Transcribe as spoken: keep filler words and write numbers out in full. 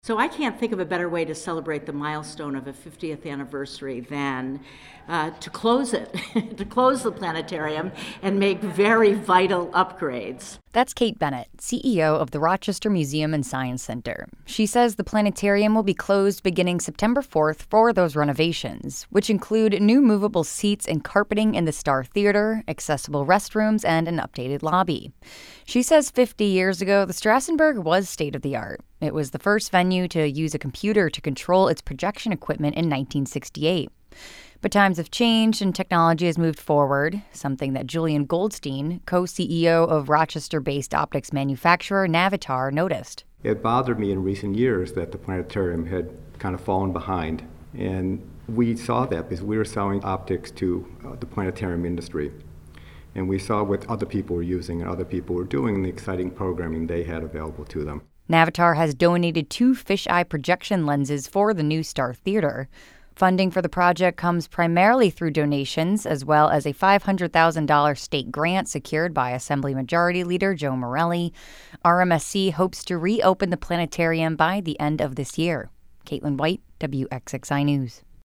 So I can't think of a better way to celebrate the milestone of a fiftieth anniversary than uh, to close it, to close the planetarium and make very vital upgrades. That's Kate Bennett, C E O of the Rochester Museum and Science Center. She says the planetarium will be closed beginning September fourth for those renovations, which include new movable seats and carpeting in the Star Theater, accessible restrooms, and an updated lobby. She says fifty years ago, the Strassenberg was state-of-the-art. It was the first venue to use a computer to control its projection equipment in nineteen sixty-eight. But times have changed and technology has moved forward, something that Julian Goldstein, co-C E O of Rochester-based optics manufacturer Navitar, noticed. It bothered me in recent years that the planetarium had kind of fallen behind. And we saw that because we were selling optics to uh, the planetarium industry. And we saw what other people were using and other people were doing and the exciting programming they had available to them. Navitar has donated two fisheye projection lenses for the new Star Theater. Funding for the project comes primarily through donations, as well as a five hundred thousand dollars state grant secured by Assembly Majority Leader Joe Morelli. R M S C hopes to reopen the planetarium by the end of this year. Caitlin White, W X X I News.